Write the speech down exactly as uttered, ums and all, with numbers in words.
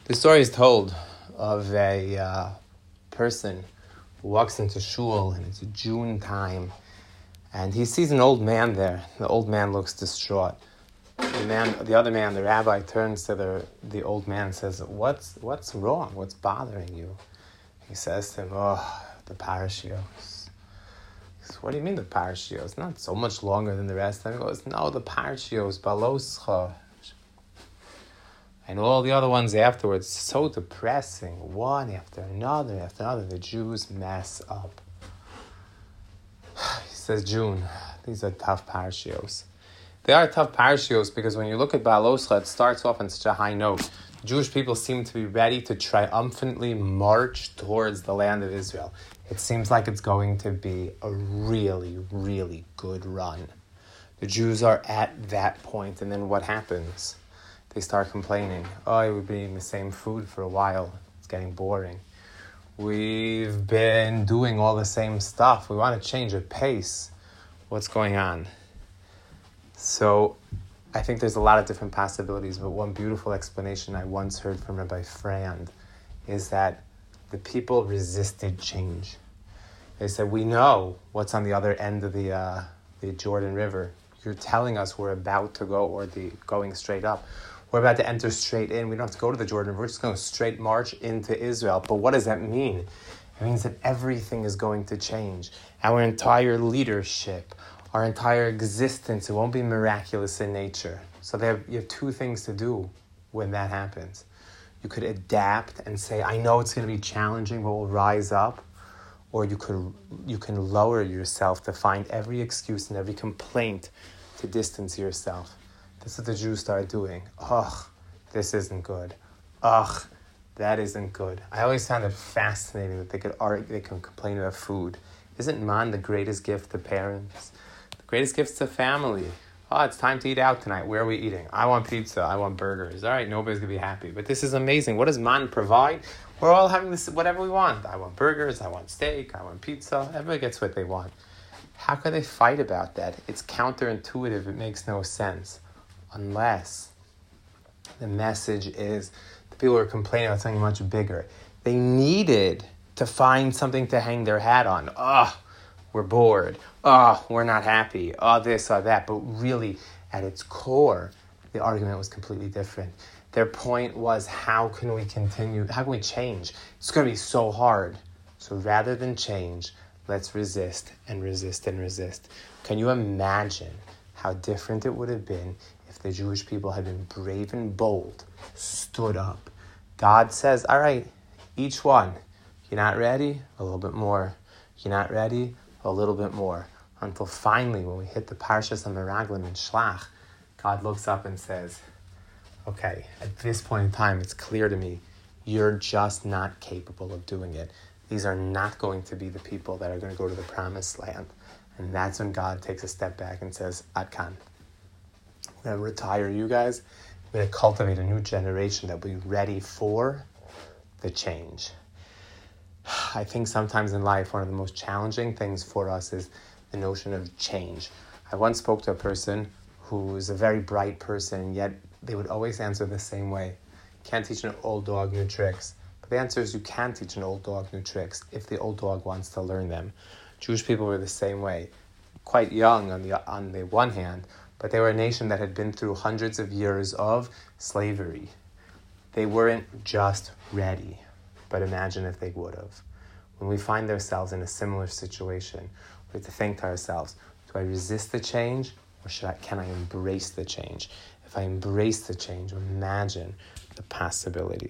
The story is told of a uh, person who walks into shul, and it's June time, and he sees an old man there. The old man looks distraught. The man, the other man, the rabbi, turns to the the old man and says, "What's what's wrong? What's bothering you?" He says to him, "Oh, the parashios." He says, "What do you mean the parashios? It's not so much longer than the rest." And he goes, "No, the parashios, baloscha, and all the other ones afterwards, so depressing, one after another, after another. The Jews mess up." He says, "June, these are tough parashios." They are tough parashios because when you look at Baloscha, it starts off on such a high note. The Jewish people seem to be ready to triumphantly march towards the land of Israel. It seems like it's going to be a really, really good run. The Jews are at that point, and then what happens? They start complaining. Oh, we've been eating the same food for a while. It's getting boring. We've been doing all the same stuff. We want to change a pace. What's going on? So I think there's a lot of different possibilities, but one beautiful explanation I once heard from Rabbi Frand is that the people resisted change. They said, we know what's on the other end of the uh, the Jordan River. You're telling us we're about to go, or the going straight up. We're about to enter straight in. We don't have to go to the Jordan River. We're just going to straight march into Israel. But what does that mean? It means that everything is going to change. Our entire leadership, our entire existence, it won't be miraculous in nature. So they have, you have two things to do when that happens. You could adapt and say, I know it's going to be challenging, but we'll rise up. Or you could you can lower yourself to find every excuse and every complaint to distance yourself. This is what the Jews started doing. Ugh, this isn't good. Ugh, that isn't good. I always found it fascinating that they could argue, they can complain about food. Isn't man the greatest gift to parents? The greatest gift to family. Oh, it's time to eat out tonight. Where are we eating? I want pizza. I want burgers. All right, nobody's going to be happy. But this is amazing. What does man provide? We're all having this, whatever we want. I want burgers. I want steak. I want pizza. Everybody gets what they want. How could they fight about that? It's counterintuitive. It makes no sense. Unless the message is the people are complaining about something much bigger. They needed to find something to hang their hat on. Ugh. We're bored. Oh, we're not happy. Oh, this or that. But really, at its core, the argument was completely different. Their point was, how can we continue? How can we change? It's going to be so hard. So rather than change, let's resist and resist and resist. Can you imagine how different it would have been if the Jewish people had been brave and bold, stood up? God says, all right, each one, you're not ready? A little bit more. You're not ready? A little bit more, until finally, when we hit the Parshas HaMeraglim in Shlach, God looks up and says, okay, at this point in time, it's clear to me, you're just not capable of doing it. These are not going to be the people that are going to go to the promised land. And that's when God takes a step back and says, Ad Kan, I'm going to retire you guys. I'm going to cultivate a new generation that will be ready for the change. I think sometimes in life, one of the most challenging things for us is the notion of change. I once spoke to a person who was a very bright person, yet they would always answer the same way. Can't teach an old dog new tricks. But the answer is you can teach an old dog new tricks if the old dog wants to learn them. Jewish people were the same way. Quite young on the on the one hand, but they were a nation that had been through hundreds of years of slavery. They weren't just ready. But imagine if they would have. When we find ourselves in a similar situation, we have to think to ourselves, do I resist the change, or should I, can I embrace the change? If I embrace the change, imagine the possibilities.